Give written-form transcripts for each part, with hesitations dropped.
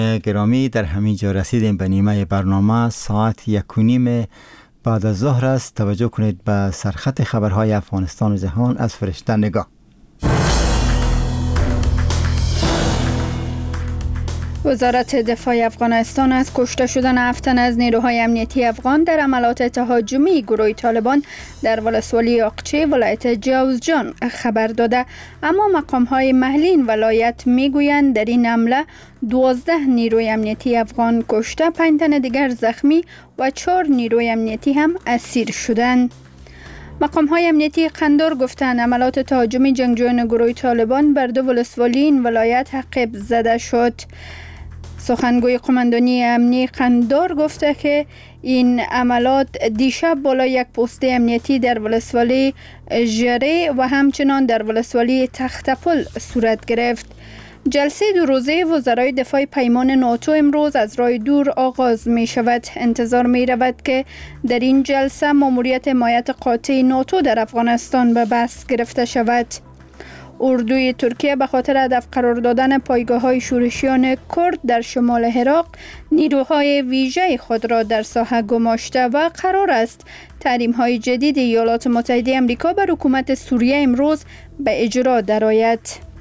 گرامی، در همین جا رسیدیم به نیمه برنامه. ساعت 1:30 بعد از ظهر است. توجه کنید به سرخط خبرهای افغانستان و جهان از فرشته نگاه. وزارت دفاع افغانستان از کشته شدن 7 تن از نیروهای امنیتی افغان در عملیات تهاجمی گروه طالبان در ولسوالی اقچی ولایت جوزجان خبر داده، اما مقام‌های محلی این ولایت میگویند در این حمله 12 نیروی امنیتی افغان کشته، 5 تن دیگر زخمی و 4 نیروی امنیتی هم اسیر شدند. مقام‌های امنیتی قندار گفتند عملیات تهاجمی جنگجویان گروه طالبان بر 2 ولسوالی این ولایت عقب زده شد. سخنگوی قماندانی امنی قندار گفته که این عملیات دیشب بالای یک پست امنیتی در ولسوالی ژره و همچنان در ولسوالی تختپل صورت گرفت. جلسه 2 روزه وزرای دفاع پیمان ناتو امروز از راه دور آغاز می شود. انتظار می رود که در این جلسه ماموریت حمایت قاطع ناتو در افغانستان به بحث گرفته شود. اردوی ترکیه به خاطر هدف قرار دادن پایگاه‌های شورشیان کرد در شمال عراق نیروهای ویژه خود را در ساحه گماشته و قرار است تحریم‌های جدید ایالات متحده آمریکا بر حکومت سوریه امروز به اجرا درآید.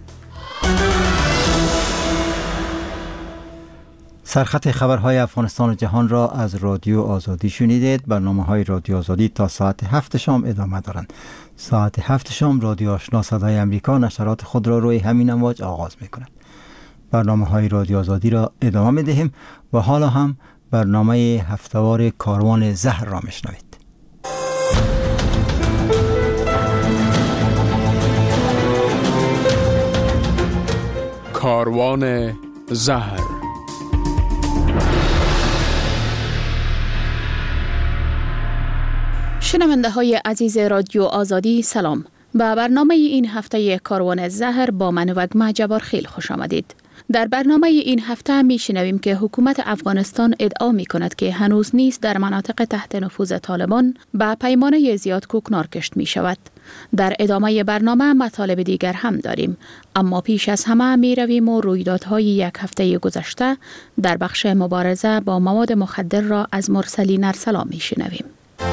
سرخط خبرهای افغانستان و جهان را از رادیو آزادی شنیدید. برنامه‌های رادیو آزادی تا ساعت 7 شام ادامه دارند. ساعت 7 شام رادیو آشنا صدای امریکا نشرات خود را روی همین امواج آغاز می‌کند. برنامه‌های رادیو آزادی را ادامه می‌دهیم و حالا هم برنامه هفته‌وار کاروان زهر را می‌شنوید. کاروان زهر. شنونده های عزیز رادیو آزادی سلام. به برنامه این هفته کاروان زهر با من وگمه جبارخیل خوش آمدید. در برنامه این هفته می شنویم که حکومت افغانستان ادعا می کند که هنوز نیز در مناطق تحت نفوذ طالبان به پیمانه زیاد کوکنار کشت می شود. در ادامه برنامه مطالب دیگر هم داریم، اما پیش از همه می رویم و رویدادهای یک هفته گذشته در بخش مبارزه با مواد مخدر را از مرسلین ارسلان می شنویم.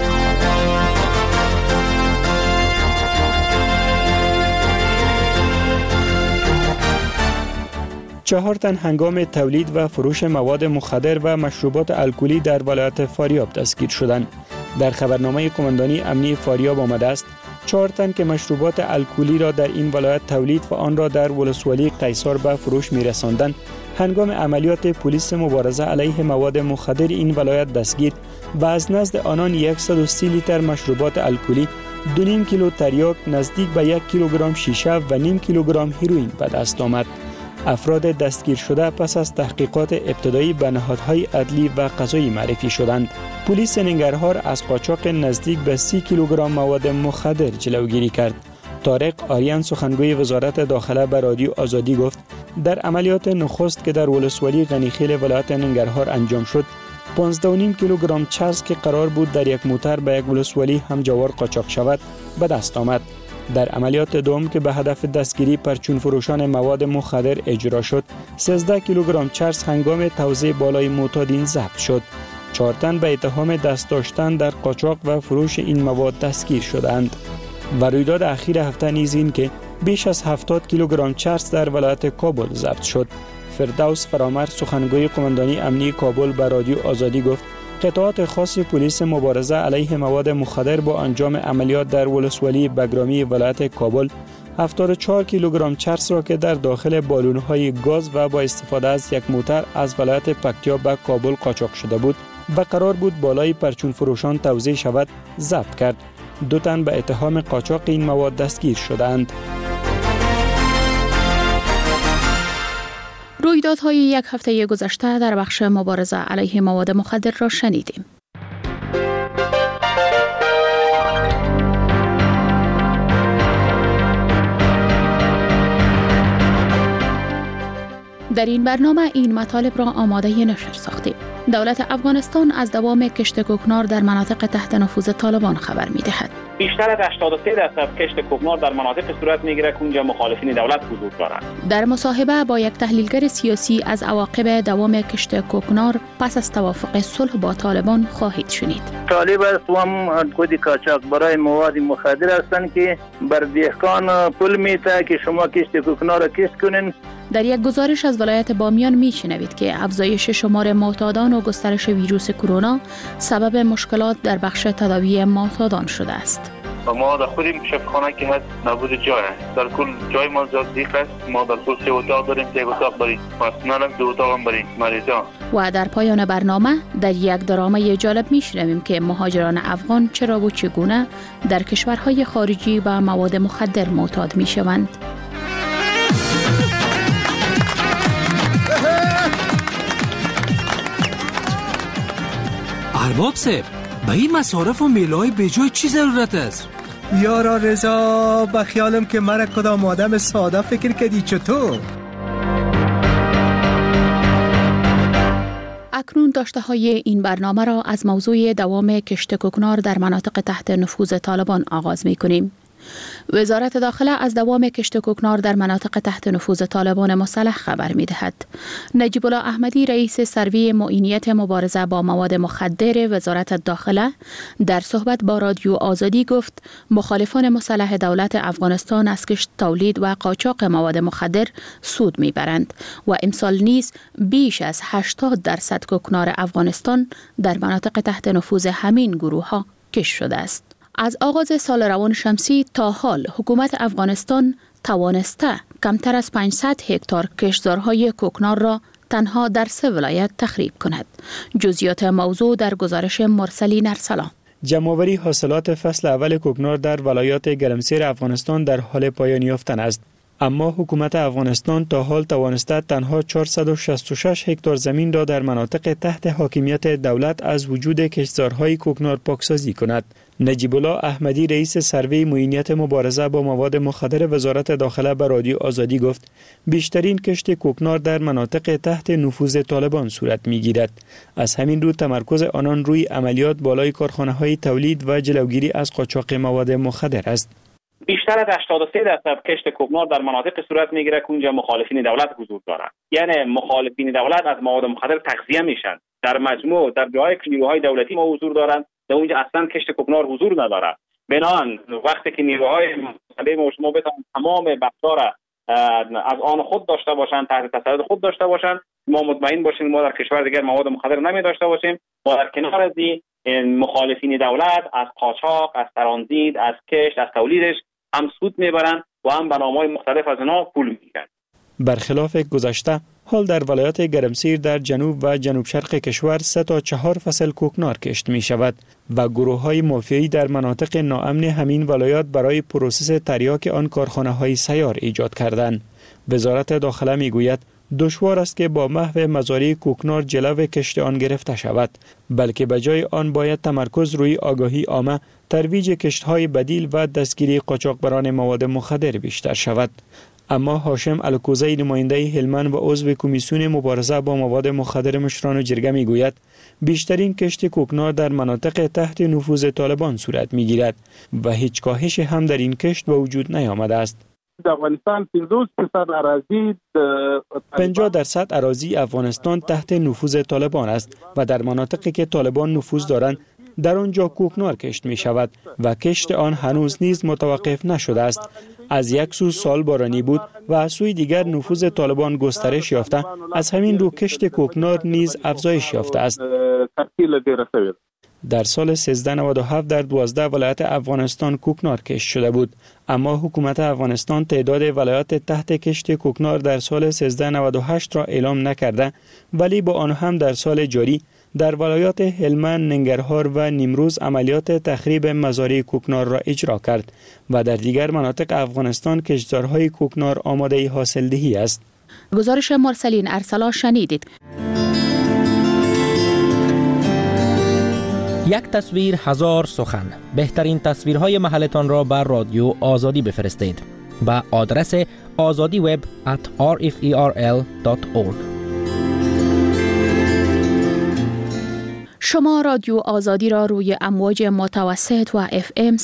4 تن هنگام تولید و فروش مواد مخدر و مشروبات الکلی در ولایت فاریاب دستگیر شدند. در خبرنامه قماندانی امنی فاریاب آمده است 4 تن که مشروبات الکلی را در این ولایت تولید و آن را در ولسوالی قیصار به فروش می‌رساندند، هنگام عملیات پلیس مبارزه علیه مواد مخدر این ولایت دستگیر و از نزد آنان 130 لیتر مشروبات الکلی، 2.5 کیلو تریاک، نزدیک به 1 کیلوگرم شیشه و نیم کیلوگرم هیروئین به دست آمد. افراد دستگیر شده پس از تحقیقات ابتدایی به نهادهای عدلی و قضایی معرفی شدند. پلیس ننگرهار از قاچاق نزدیک به 30 کیلوگرم مواد مخدر جلوگیری کرد. طارق آریان سخنگوی وزارت داخله به رادیو آزادی گفت در عملیات نخست که در ولسوالی غنیخیل ولایت ننگرهار انجام شد 15.5 کیلوگرم چرس که قرار بود در یک موتر به یک ولسوالی همجوار قاچاق شود به دست آمد. در عملیات دوم که به هدف دستگیری پرچون فروشان مواد مخدر اجرا شد 13 کیلوگرم چرس هنگام توزیع بالای معتادین ضبط شد. 4 تن به اتهام دست داشتن در قاچاق و فروش این مواد دستگیر شدند. و رویداد اخیر هفته نیز این که بیش از 70 کیلوگرم چرس در ولایت کابل ضبط شد. فردوس فرامرد سخنگوی قماندانی امنی کابل به رادیو آزادی گفت قطعات خاص پلیس مبارزه علیه مواد مخدر با انجام عملیات در ولسوالی بگرامی ولایت کابل 74 کیلوگرم چرس را که در داخل بالون‌های گاز و با استفاده از یک موتر از ولایت پکتیا به کابل قاچاق شده بود و قرار بود بالای پرچون فروشان توزیع شود ضبط کرد. 2 تن به اتهام قاچاق این مواد دستگیر شدند. رویدادهای یک هفته گذشته در بخش مبارزه علیه مواد مخدر را شنیدیم. در این برنامه این مطالب را آماده نشر ساختیم. دولت افغانستان از دوام کشت کوکنار در مناطق تحت نفوذ طالبان خبر می‌دهد. بیشتر از 83% کشت کوکنار در مناطق صورت می‌گیرد که اونجا مخالفین دولت حضور دارند. در مصاحبه با یک تحلیلگر سیاسی از عواقب دوام کشت کوکنار پس از توافق صلح با طالبان خواهید شنید. طالب است و هم خود قاچاق برای مواد مخدر هستند که بر دهقان پول میته که شما کشت کوکنار را کشت کنین. در یک گزارش از ولایت بامیان میشنوید که افزایش شمار معتادان و گسترش ویروس کرونا سبب مشکلات در بخش تداوی معتادان شده است. ما در خودیم شفاخانه که هست نبود جای است. در کل جای ما زیاد دیق است. ما در کل 3 اتاق داریم، 1 اتاق برای پرسنل، 2 اتاق هم برای مریضان. و در پایان برنامه در یک درامه جالب میشنویم که مهاجران افغان چرا و چگونه در کشورهای خارجی به مواد مخدر معتاد میشوند. ارباب صاحب، به این مصارف و میله‌های بجای چی ضرورت است؟ یارا رضا، به خیالم که مرا کدام آدم ساده فکر کردی چطور؟ اکنون داشته های این برنامه را از موضوع دوام کشت کوکنار در مناطق تحت نفوذ طالبان آغاز می کنیم. وزارت داخله از دوام کشت کوکنار در مناطق تحت نفوذ طالبان مسلح خبر می دهد. نجیب الله احمدی رئیس سروی معینیت مبارزه با مواد مخدر وزارت داخله در صحبت با رادیو آزادی گفت مخالفان مسلح دولت افغانستان از کشت تولید و قاچاق مواد مخدر سود می برند و امسال نیز بیش از 80% کوکنار افغانستان در مناطق تحت نفوذ همین گروه ها کشت شده است. از آغاز سال روان شمسی تا حال حکومت افغانستان توانسته کمتر از 500 هکتار کشتزارهای کوکنار را تنها در 3 ولایت تخریب کند. جزئیات موضوع در گزارش مرسلین ارسلان. جمع‌آوری حاصلات فصل اول کوکنار در ولایات گرمسیر افغانستان در حال پایان یافتن است. اما حکومت افغانستان تا حال توانسته تنها 466 هکتار زمین را در مناطق تحت حاکمیت دولت از وجود کشتزارهای کوکنار پاکسازی کند. نجیب الله احمدی رئیس سروی معینیت مبارزه با مواد مخدر وزارت داخله به رادیو آزادی گفت بیشترین کشت کوکنار در مناطق تحت نفوذ طالبان صورت می‌گیرد. از همین رو تمرکز آنان روی عملیات بالای کارخانه‌های تولید و جلوگیری از قاچاق مواد مخدر است. بیشتر از 83% کشت کوکنار در مناطق صورت میگیره که اونجا مخالفین دولت حضور دارند. یعنی مخالفین دولت از مواد مخدر تغذیه میشن. در مجموع در جای که نیروهای دولتی ما حضور دارند، در اونجا اصلا کشت کوکنار حضور نداره. بنابراین وقتی که نیروهای مخالف شما بتوان تمام بخش‌ها را از آن خود داشته باشند، تحت تسلط خود داشته باشند، ما مطمئن باشیم ما در کشور دیگر مواد مخدر نمی داشته باشیم. و در کنار از این مخالفین دولت از قاچاق، از ترانزیت، از کشت، از تولیدش هم سود میبرند و هم به نام‌های مختلف از آنها پول میگیرند. برخلاف گذشته، حال در ولایت گرمسیر در جنوب و جنوب شرق کشور 3 تا 4 فصل کوکنار کشت می شود و گروه‌های مافیایی در مناطق ناامن همین ولایات برای پروسس تریاک آن کارخانه‌های سیار ایجاد کردند. وزارت داخله می گوید دشوار است که با محو مزارع کوکنار جلو کشت آن گرفته شود، بلکه به جای آن باید تمرکز روی آگاهی عامه، ترویج کشت‌های بدیل و دستگیری قاچاقبران مواد مخدر بیشتر شود. اما هاشم الکوزی نماینده هلمند و عضو کمیسیون مبارزه با مواد مخدر مشران جرگه میگوید بیشترین کشت کوکنار در مناطق تحت نفوذ طالبان صورت میگیرد و هیچ کاهش هم در این کشت به وجود نیامده است. در افغانستان 50% اراضی 50% اراضی افغانستان تحت نفوذ طالبان است و در مناطقی که طالبان نفوذ دارند در آنجا کوکنار کشت می شود و کشت آن هنوز نیز متوقف نشده است. از یک سو سال بارانی بود و از سوی دیگر نفوذ طالبان گسترش یافته، از همین رو کشت کوکنار نیز افزایش یافته است. در سال 1397 در 12 ولایت افغانستان کوکنار کشت شده بود، اما حکومت افغانستان تعداد ولایات تحت کشت کوکنار در سال 1398 را اعلام نکرده، ولی با آن هم در سال جاری در ولایات هلمند، ننگرهار و نیمروز عملیات تخریب مزارع کوکنار را اجرا کرد و در دیگر مناطق افغانستان کشتزارهای کوکنار آماده حاصلدهی است. گزارش مرسلین ارسلان شنیدید. یک تصویر 1000 سخن. بهترین تصویرهای محلتان را بر رادیو آزادی بفرستید. به آدرس azadiweb@rferl.org. شما رادیو آزادی را روی امواج متوسط و FM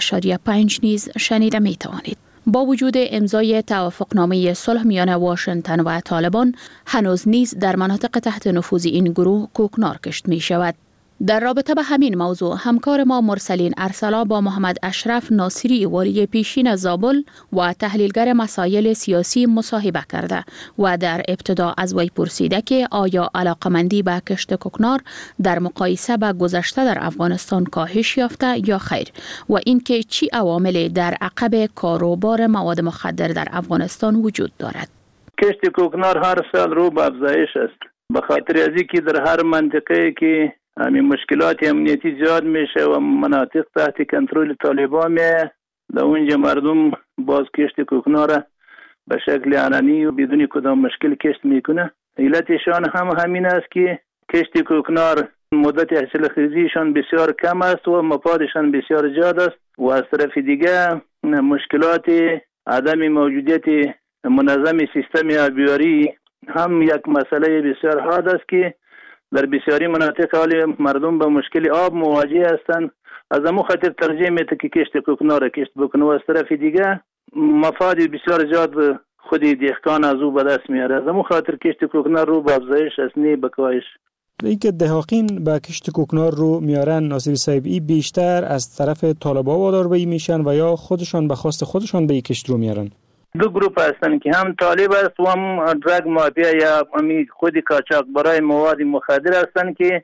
100.5 نیز شنیده می توانید. با وجود امضای توافقنامه صلح میان واشنگتن و طالبان، هنوز نیز در مناطق تحت نفوذ این گروه کوکنار کشت می شود. در رابطه به همین موضوع همکار ما مرسلین ارسلا با محمد اشرف ناصری والی پیشین زابل و تحلیلگر مسائل سیاسی مصاحبه کرده و در ابتدا از وی پرسیده که آیا علاقمندی به کشت کوکنار در مقایسه با گذشته در افغانستان کاهش یافته یا خیر و اینکه چی عواملی در عقب کاروبار مواد مخدر در افغانستان وجود دارد. کشت کوکنار هر سال رو به افزایش است، به خاطر از اینکه در هر منطقه که همین مشکلات امنیتی زیاد میشه و مناطق تحت کنترل طالبان میه، در اونجا مردم باز کشت کوکنار به شکل علنی و بدون کدام مشکل کشت میکنه. علتشان هم همین است که کشت کوکنار مدت حاصل خیزیشان بسیار کم است و مفادشان بسیار زیاد است و از طرف دیگه مشکلات عدم موجودیت منظم سیستم آبیاری هم یک مسئله بسیار حاد است که در بسیاری مناطق حال مردم به مشکل آب مواجه هستند. از همون خاطر ترجیح میده که کشت کوکنار کشت بکنه و از طرف دیگه مفاد بسیار زیاد خود دهقان از او به دست میاره. از همون خاطر کشت کوکنار رو به افزایش است، نه به کاهش. اینکه دهقان به کشت کوکنار رو میارن ناصری صاحب، این بیشتر از طرف طالبان وادار به این میشن و یا خودشان به خواست خودشان به این کشت رو میارن؟ دو گروپ هستن که هم طالب است و هم درگ مافیا یا خود قاچاق برای مواد مخدر هستن که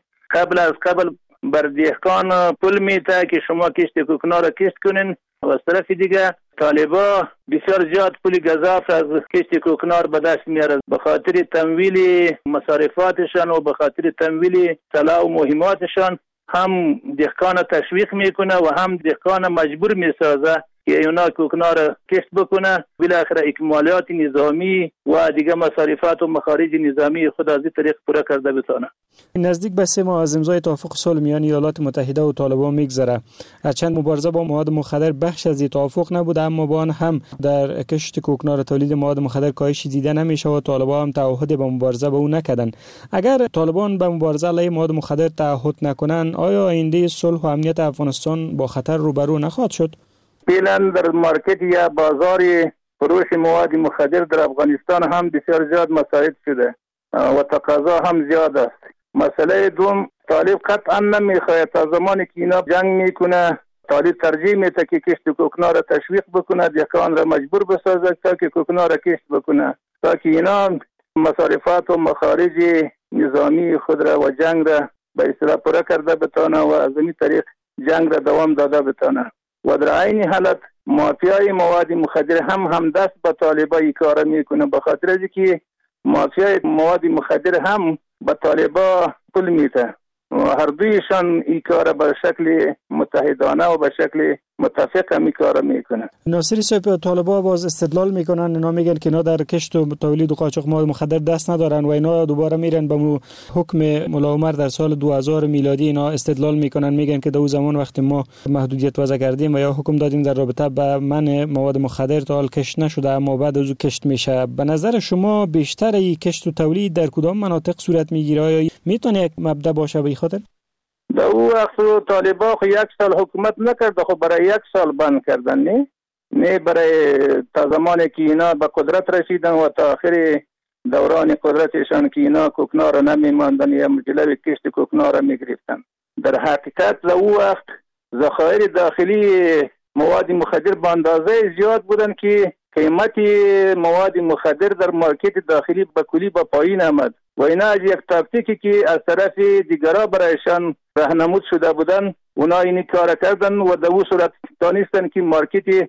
قبل بر دهقان پول میده که شما کشت کوکنار را کشت کنین و از طرف دیگه طالبا بسیار زیاد پول گزاف از کشت کوکنار به دست میاره به خاطر تمویل مصارفاتشان و به خاطر تمویل طلا و مهماتشان. هم دهقان تشویق میکنه و هم دهقان مجبور میسازه که اونا کوکنار کشت بکنه، بالاخره اکمالات نظامی و دیگه مصارفات و مخارج نظامی خود از این طریق پورا کرده بتونه. نزدیک به 3 ماه از امضای توافق صلح میان ایالات متحده و طالبان میگذره. هرچند مبارزه با مواد مخدر بخش از این توافق نبوده، اما با آن هم در کشت کوکنار تولید مواد مخدر کاهشی دیده نمیشه و طالبان هم تعهد به مبارزه با اون نکردن. اگر طالبان به مبارزه علیه مواد مخدر تعهد نکنن، آیا آینده صلح و امنیت افغانستان با خطر روبرو نخواهد شد؟ فعلا در مارکت یا بازار فروش مواد مخدر در افغانستان هم بسیار زیاد مساعد شده و تقاضا هم زیاد است. مسئله دوم، طالب قطعا نمیخواهد تا زمانی که اینا جنگ میکنه، طالب ترجیح میده که کشت کوکنار را تشویق بکنه، دهقان را مجبور بسازد تا که کوکنار را کشت بکنه، تا که اینا مصارفات و مخارج نظامی خود را و جنگ را به اصطلاح پورا کرده بتانه و از این طریق جنگ را دوام داده بتانه. و در عین حالت مافیای مواد مخدر هم دست به طالبای کار میکنه، به خاطر از که مافیای مواد مخدر هم به طالبا پول میده و هر دویشان این کار به شکل متحدانه و به شکل متفق می کار میکنه. ناصری صاحب، طالبا باز استدلال میکنن، اینا میگن که اینا در کشت و تولید و قاچاق مواد مخدر دست ندارن و اینا دوباره میرن به حکم ملا عمر در سال 2000 میلادی. اینا استدلال میکنن، میگن که در اون زمان وقتی ما محدودیت وضع کردیم و یا حکم دادیم در رابطه با منع مواد مخدر تا حال کشت نشده اما بعد از اون کشت میشه. به نظر شما بیشتر این کشت و تولید در کدام مناطق صورت میگیره؟ یا میتونه یک مبدا باشه به خاطر؟ در او وقت طالبا خو 1 سال حکومت نکرد، خو برای 1 سال بند کردن، نه برای تا زمانی که اینا به قدرت رسیدن و تا آخر دوران قدرتشان که اینا کوکنار را نمیماندن یا جلوی کشت کوکنار را میگرفتن. در حقیقت در او وقت ذخایر داخلی مواد مخدر به اندازه زیاد بودن که قیمت مواد مخدر در مارکت داخلی به کلی به پایین آمد و اینا از یک تاکتیکی که از طرف دیگرها برایشان راهنمود شده بودن اونا این کار کردن و در اون صورت دانستن که مارکت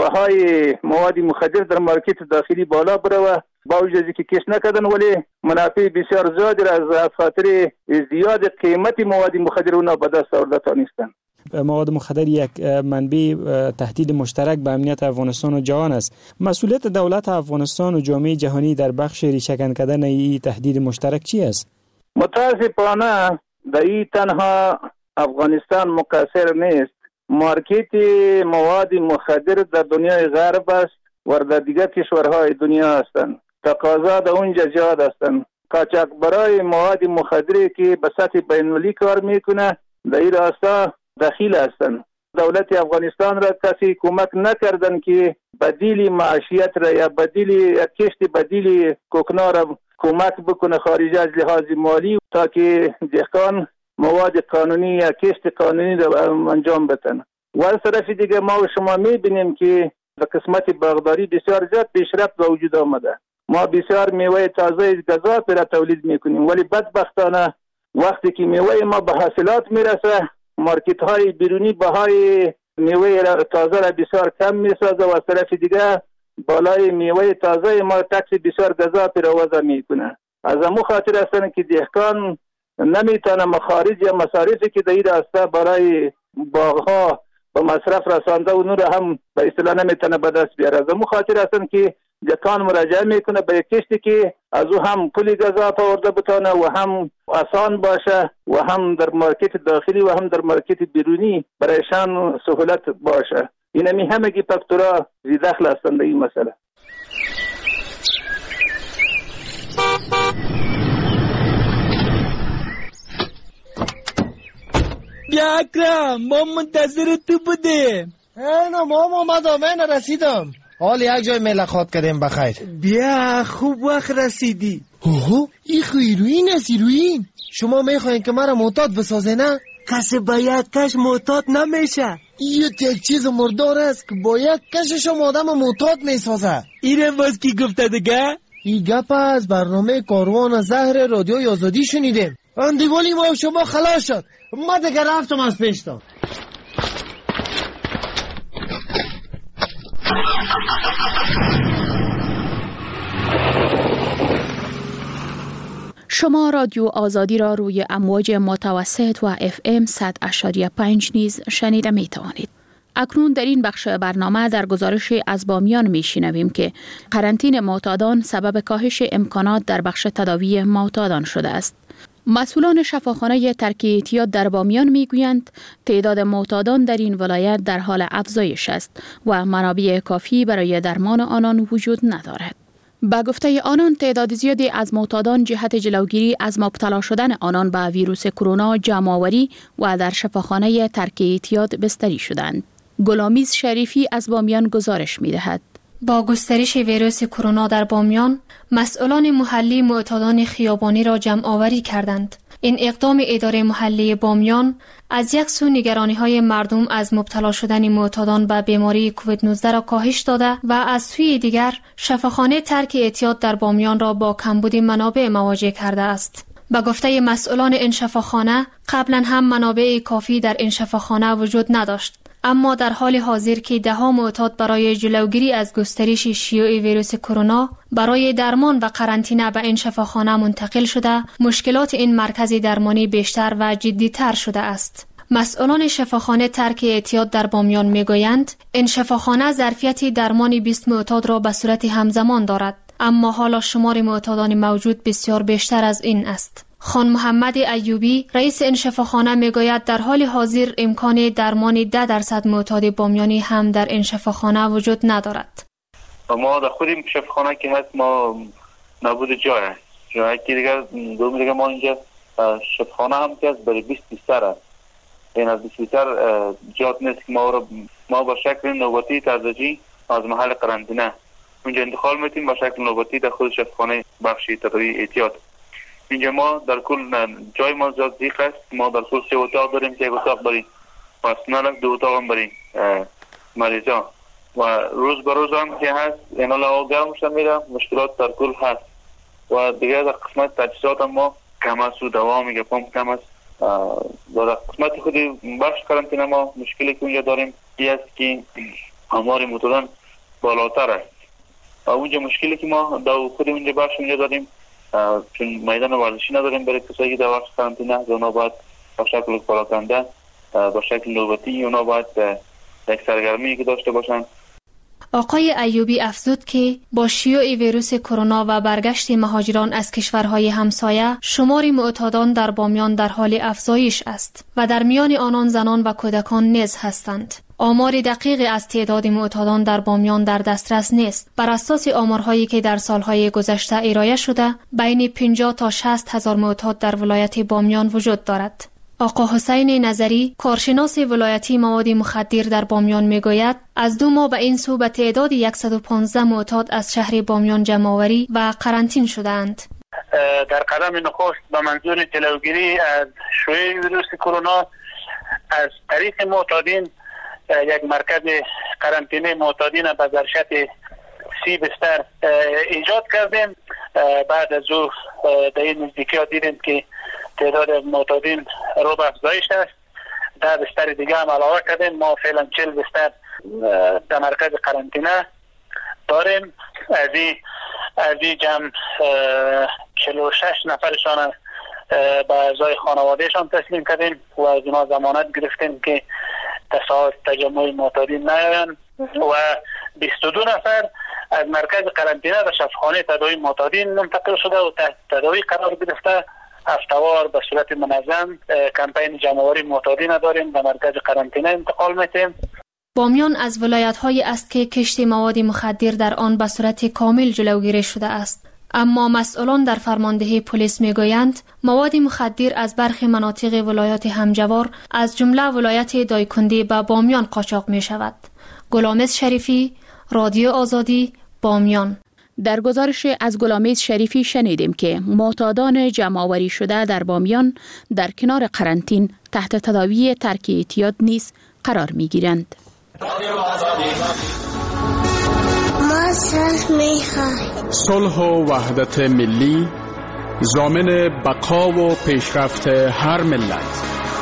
بهای مواد مخدر در مارکت داخلی بالا بره و با وجودی که کش نکردن ولی منافع بسیار زیادی از خاطر زیاد قیمت مواد مخدر اونا به دست آورده دانستن. مواد مخدر یک منبع تهدید مشترک به امنیت افغانستان و جهان است. مسئولیت دولت افغانستان و جامعه جهانی در بخش ریشه‌کن کردن این تهدید مشترک چی است؟ متاسفانه در این تنها افغانستان مقصر نیست. مارکت مواد مخدر در دنیای غرب است و در دیگر کشورهای دنیا هستند. تقاضا در اونجا زیاد هستند. قاچاقبرای مواد مخدره که به سطح بین‌المللی کار میکنه در این راستا دخیل هستند. دولت افغانستان را کسی کمک نکردن که بدیل معیشت را یا بدیل کشت بدیل کوکنار را کمک بکنه خارج از لحاظ مالی تا که دهقان مواد قانونی یا کشت قانونی را انجام بدن. و از طرف دیگه ما و شما میبینیم که در قسمت باغداری بسیار زیاد پیشرفت به وجود آمده. ما بسیار میوه تازه گزاف را تولید میکنیم، ولی بدبختانه وقتی که میوه ما به حاصلات میرسه مارکت های بیرونی بهای میوه تازه را بسیار کم میسازه و از طرف دیگه بالای میوه تازه ما تکس بسیار گزاف را وضع میکنه. از امو خاطر هستن که دهقان نمیتونه مخارج یا مصارفی که در این راسته برای باغها به مصرف رسانده و نور هم به اصطلاح نمیتونه به دست بیاره. از امو خاطر هستن که دهقان مراجعه میکنه به کشتی که از او هم پولی گزاف آورده بتونه و هم آسان باشه و هم در مارکت داخلی و هم در مارکت بیرونی برایشان سهولت باشه. اینمی همگی فاکتورها زی دخل هستند در این مسئله. بیا اکرم، ما منتظر تو بودیم. اینو من رسیدم. حال یک جای ملاقات کردیم بخیر. بیا خوب وقت رسیدی. اوه این خیروین است. هیروین شما میخواین که مرا معتاد بسازه نه؟ کسی با یک کش معتاد نمیشه. این یک چیز مردار است که با یک کشش آدم معتاد میسازه. اینه باز کی گفته دیگه؟ این گپ از برنامه کاروان زهر رادیوی آزادی شنیدیم. اندیوالی ما شما خلاص شد. ما دیگه رفتم از پیشتان. شما رادیو آزادی را روی امواج متوسط و FM 100.5 نیز شنیده می توانید. اکنون در این بخش برنامه در گزارش از بامیان می شنویم که قرنطینه معتادان سبب کاهش امکانات در بخش تداوی معتادان شده است. مسئولان شفاخانه ترک اعتیاد در بامیان می گویند تعداد معتادان در این ولایت در حال افزایش است و منابع کافی برای درمان آنان وجود ندارد. با گفته آنان تعداد زیادی از معتادان جهت جلوگیری از مبتلا شدن آنان به ویروس کرونا جمع‌آوری و در شفاخانه ترک اعتیاد بستری شدند. گلامیز شریفی از بامیان گزارش می دهد. با گسترش ویروس کرونا در بامیان، مسئولان محلی معتادان خیابانی را جمع‌آوری کردند. این اقدام اداره محلی بامیان از یک سو نگرانی‌های مردم از مبتلا شدن معتادان به بیماری کووید 19 را کاهش داده و از سوی دیگر شفاخانه ترک اعتیاد در بامیان را با کمبود منابع مواجه کرده است. با گفته مسئولان این شفاخانه، قبلا هم منابع کافی در این شفاخانه وجود نداشت. اما در حال حاضر که ده‌ها معتاد برای جلوگیری از گسترش شیوع ویروس کرونا برای درمان و قرنطینه به این شفاخانه منتقل شده، مشکلات این مرکز درمانی بیشتر و جدی‌تر شده است. مسئولان شفاخانه ترک اعتیاد در بامیان میگویند این شفاخانه ظرفیت درمان 20 معتاد را به صورت همزمان دارد، اما حالا شمار معتادان موجود بسیار بیشتر از این است. خان محمد ایوبی رئیس این شفاخانه میگوید در حال حاضر امکان درمان 10% معتاد بامیانی هم در این شفاخانه وجود ندارد. ما در خود این شفاخانه که هست ما نبود جای که دیگر دوم دیگر ما اینجا شفاخانه هم که هست برای 20 بیستر است. این از 20 بیستر جات نیست که ما با شکل نوبتی تدریجی از محل قرنطینه اونجا انتقال میتیم با شکل نوبتی در خود شفاخانه بخش تداوی اعتیاد. اینجا ما در کل جای ما زیاد دیق است. ما در کل 3 اتاق داریم که یک اتاق برای پرسنل 2 اتاق هم برای مریضان و روز به روز هم که هست اینا لوا گرم شده میره، مشکلات در کل هست و دیگه در قسمت تجهیزات هم ما کم است و دوا میگه پمپ کم است. در قسمت خود بخش قرنطینه ما مشکلی که اونجا داریم این است که آمار معتادان بالاتر است و اونجا مشکلی که ما در خود اونجا بخش اونجا داریم چون میدان ورزشی نداریم برای کسایی که در بخش قرنطینه اونا باید با شکل پراکنده با شکل نوبتی اونا باید یک سرگرمی که داشته باشن. آقای ایوبی افزود که با شیوع ویروس کرونا و برگشت مهاجران از کشورهای همسایه، شمار معتادان در بامیان در حال افزایش است و در میان آنان زنان و کودکان نیز هستند. آمار دقیق از تعداد معتادان در بامیان در دسترس نیست. بر اساس آمارهایی که در سالهای گذشته ارائه شده، بین 50 تا 60 هزار معتاد در ولایت بامیان وجود دارد. آقا حسین نظری، کارشناس ولایتی مواد مخدر در بامیان میگوید از 2 ماه به این سو به تعداد 115 معتاد از شهر بامیان جمع‌آوری و قرنطین شدند. در قدم نخست به منظور جلوگیری از شیوع ویروس کرونا از طریق معتادین یک مرکز قرنطینه معتادین به ظرفیت 30 بستر ایجاد کردیم. بعد از او در این نزدیکی ها دیدیم که تعداد معتادین رو به افزایش است. 10 بستر دیگه هم علاوه کردیم. ما فعلا 40 بستر در مرکز قرنطینه داریم. از این جمع 46 نفرشان به اعضای خانوادهشان تسلیم کردیم و از اونا ضمانت گرفتیم که تصاعد تجمع معتادین نیاین و 22 نفر از مرکز قرنطینه به شفاخانه تداوی معتادین منتقل شده و تحت تداوی قرار گرفته. هفته‌وار به صورت منظم کمپین جمع‌آوری معتادین داریم به مرکز قرنطینه انتقال میدیم. بامیان از ولایت‌هایی است که کشت مواد مخدر در آن به صورت کامل جلوگیری شده است. اما مسئولان در فرماندهی پلیس میگویند مواد مخدر از برخی مناطق ولایات همجوار از جمله ولایت دایکنی به بامیان قاچاق می شود. گلامز شریفی، رادیو آزادی، بامیان. در گزارش از گلامز شریفی شنیدیم که معتادان جمع‌آوری شده در بامیان در کنار قرنطین تحت تداوی ترک اعتیاد نیز قرار می گیرند. ما صلح می‌خوایم. صلح و وحدت ملی ضامن بقا و پیشرفت هر ملت.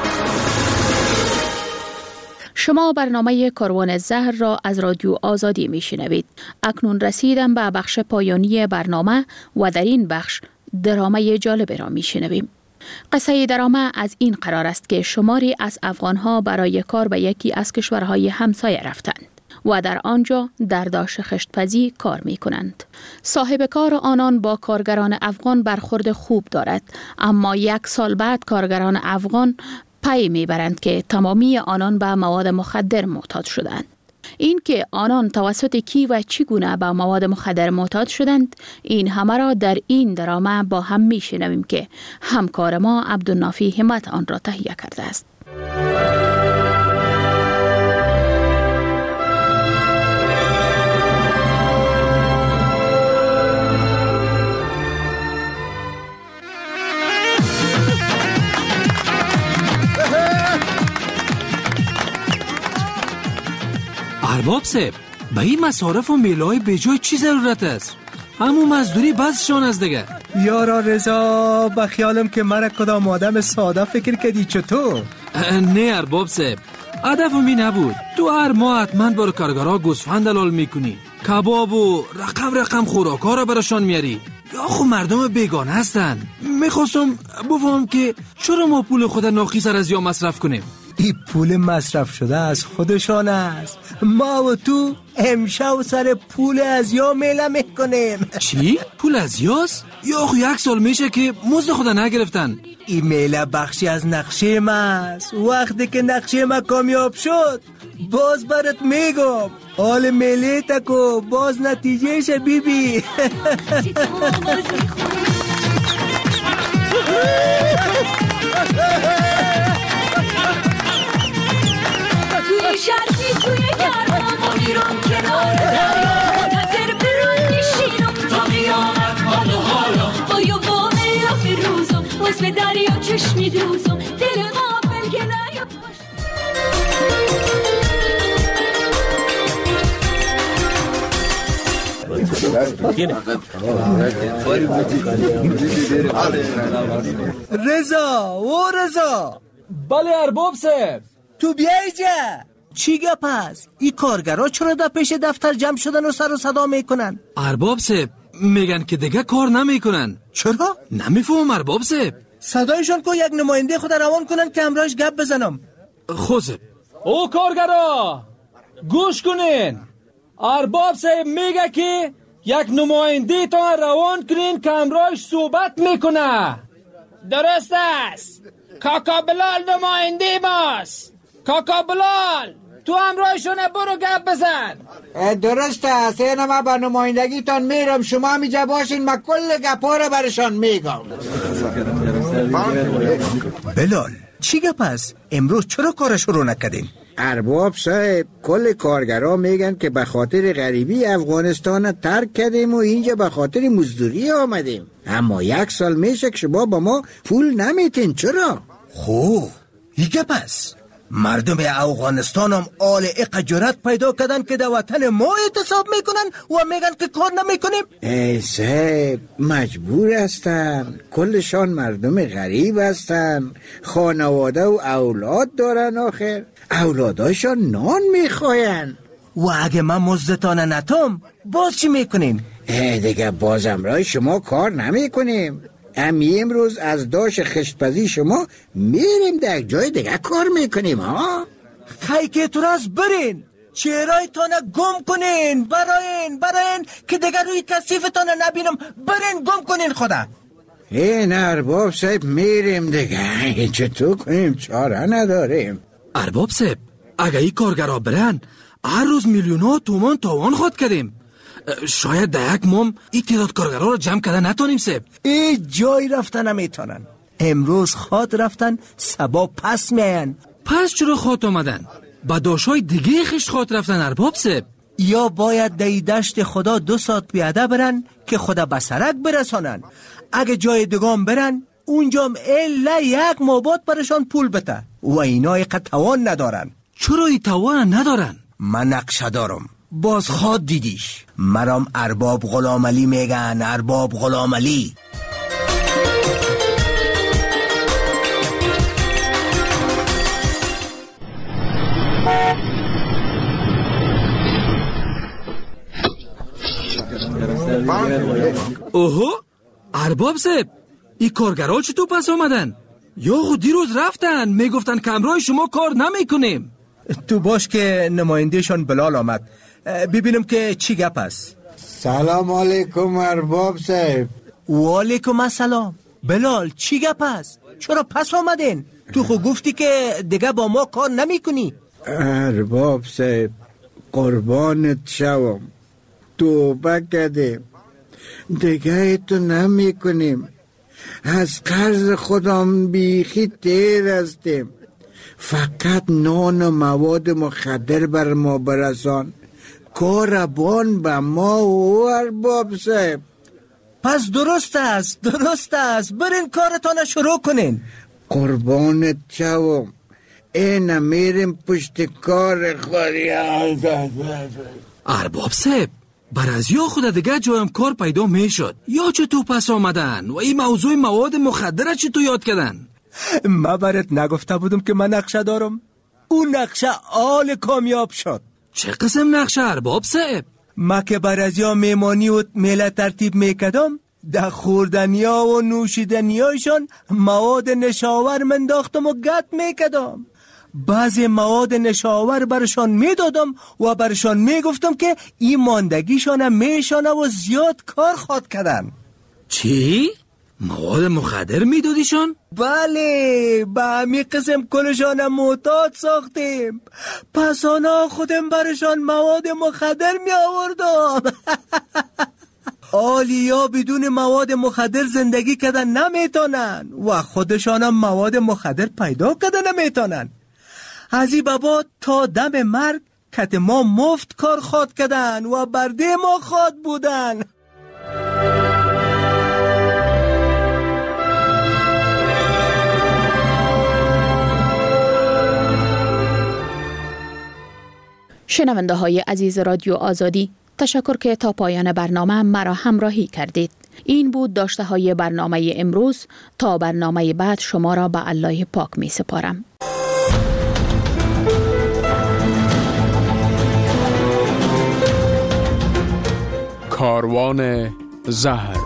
شما برنامه کاروان زهر را از رادیو آزادی میشنوید. اکنون رسیدم به بخش پایانی برنامه و در این بخش درامه جالب را میشنویم. قصه درامه از این قرار است که شماری از افغانها برای کار به یکی از کشورهای همسایه رفتند و در آنجا در داشت خشتپزی کار می کنند. صاحب کار آنان با کارگران افغان برخورد خوب دارد، اما 1 سال بعد کارگران افغان پی می برند که تمامی آنان به مواد مخدر معتاد شدند. این که آنان توسط کی و چگونه به مواد مخدر معتاد شدند، این همه را در این درامه با هم می شنویم که همکار ما عبدالنافی همت آن را تهیه کرده است. ارباب صاحب، به این مصارف و میلای بجای چی ضرورت است؟ همون مزدوری بسشان از دیگه. یارا رضا، به خیالم که مرا کدام آدم ساده فکر کردی چطور؟ نه ارباب صاحب، هدفم این نبود. تو هر ماه حتما بر کارگرها گوسفند دلال میکنی، کباب و رقم خوراکا را براشان میاری. یا خو مردم بیگانه هستن. میخواستم بفهم که چرا ما پول خود ناقص از یا مصرف کنیم؟ این پول مصرف شده از خودشان است. ما و تو امشب سر پول از یا میله میکنیم. چی؟ پول از یاست؟ یا خو 1 سال میشه که مزد خود نگرفتن. این میله بخشی از نقشه ما است. وقتی که نقشه ما کامیاب شد باز برات میگم. حال میله تکو باز نتیجهش بیبی. توی شرقی توی گرمان ما میرم کنار دریا، منتظر برون میشینم تا قیامت حال و حالا. با یه واقعی فیروزم باز به دریا چشمی دوزم، دل غافل که نیا رضا و رضا. بله ارباب صاحب. تو بیایی جا. چی گپ هست؟ این کارگرها چرا در پیش دفتر جمع شدن و سر و صدا میکنن؟ ارباب صاحب میگن که دیگه کار نمیکنن. چرا؟ نمیفهم ارباب صاحب. صدایشان کو یک نماینده خود روان کنن که همراهش گپ بزنم. خوزه او کارگرها گوش کنین. ارباب صاحب میگه که یک نماینده تان روان کنین که امرایش صحبت میکنه. درست است. کاکا بلال نماینده ماست. کاکا بلال تو همراهشونه، برو گپ بزن. درست است. اینه ما با نمایندگی تان میرم، شما میجا باشین، ما کل گپا رو برشان میگم. بلال چی گپ است؟ امروز چرا کارش رو نکردین؟ ارباب صاحب، کل کارگرها میگن که به خاطر غریبی افغانستان ترک کردیم و اینجا به خاطر مزدوری آمدیم. اما 1 سال میشه که شما با ما پول نمیتین. چرا؟ خو این گپ است. مردم افغانستان هم آل اق جرأت پیدا کردن که در وطن ما اعتصاب میکنن و میگن که کار نمیکنیم. ای صاحب، مجبور هستن. کلشان مردم غریب هستن، خانواده و اولاد دارن، آخر اولاداشان نان میخواین. و اگه من مزدتان نتام باز چی میکنین؟ دیگه بازم رای شما کار نمیکنیم. امروز از داش خشتپزی شما میریم در جای دیگه کار میکنیم. ها خی که تو راست برین، چهرهای تانه گم کنین، براین که دیگه روی کثیف تانه نبینم. برین گم کنین خدا. این ارباب صاحب میریم دیگه، چطور کنیم؟ چاره نداریم. ارباب صاحب، اگه این کارگرها برن هر روز میلیون‌ها تومان تاوان خود کردیم. شاید در یک مام این تعداد کارگرها رو جمع کرده نتانیم صاحب. این جای رفتن نمیتونن. امروز خاط رفتن، سبا پس میاین. پس چرا خاط آمدن؟ با داشای دیگه خشت خاط رفتن ارباب صاحب. یا باید در دشت خدا 2 ساعت پیاده برن که خدا به سرک برسانن. اگه جای دگام برن اونجا الا 1 مابات برشان پول بده و اینا توان ندارن. چرا ای توان ندارن؟ من نقشه دارم. باز خواد دیدیش. مرام ارباب غلام علی میگن. ارباب غلام علی. اوهو ارباب صاحب، این کارگرها چطور پس آمدن؟ یا خود دیروز رفتن میگفتن که امرای شما کار نمیکنیم. تو باش که نمایندهشان بلال آمد، ببینم که چی گپ است. سلام علیکم ارباب صاحب. و علیکم السلام. بلال چی گپ است؟ چرا پس آمدین؟ تو خود گفتی که دیگه با ما کار نمی کنی. ارباب صاحب، قربانت شوم، توبه کردیم، دیگه تو نمی کنیم. از قرض خودم بیخی تیر هستیم. فقط نان و مواد مخدر بر ما برسان. کاربان به ما و ارباب صاحب. پس درست است. برین کارتان شروع کنین. قربانت شوم، این میریم پشت کار خوری. ارباب صاحب، بر از یا خود دیگه جایم کار پیدا میشد یا چطور پس آمدن و این موضوع مواد مخدر چطور یاد کردن؟ من برات نگفته بودم که من نقشه دارم؟ اون نقشه آل کامیاب شد. چه قسم نقشه ارباب صاحب؟ ما که بر از یا میمانی و میله ترتیب میکدم، در خوردنیا و نوشیدنیایشان مواد نشاور منداختم و گت میکدم. بعضی مواد نشاور برشان میدادم و برشان میگفتم که این ماندگیشان میشانه و زیاد کار خواد کردن. چی؟ مواد مخدر میدادیشان؟ بله، به همین قسم کلشان معتاد ساختیم. پس آنا خودم برشان مواد مخدر می آوردم. آلیا بدون مواد مخدر زندگی کردن نمیتونن و خودشان هم مواد مخدر پیدا کردن نمیتونن. از این بابا تا دم مرگ کت ما مفت کار خواد کردن و برده ما خواد بودن. شنونده های عزیز رادیو آزادی، تشکر که تا پایان برنامه مرا همراهی کردید. این بود داشته های برنامه امروز. تا برنامه بعد شما را به الله پاک می سپارم. کاروان زهر.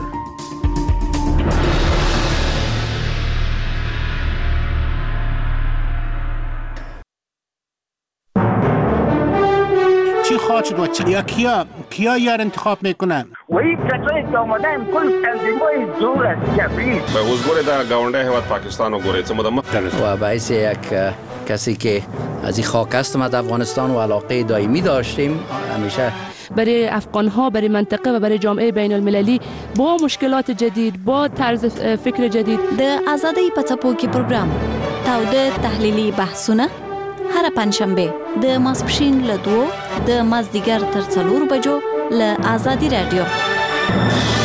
چی انتخابات شد و یا کیا یار انتخاب میکنن و این کسایی که آمدن کل تنظیم‌های زور است جبری به وزگوری در گاونده هیواد پاکستان و گوری و باعث یک کسی که از این خاک هستم از افغانستان و علاقه دائمی داشتیم همیشه برای افغان‌ها، برای منطقه و برای جامعه بین المللی با مشکلات جدید، با طرز فکر جدید. د آزادۍ په څپو کې پروګرام تاوده تحلیلي بحثونه هر پنځشنبه د ماسپښین له 2 د مازدیګر تر 4 بجو له آزادي رادیو.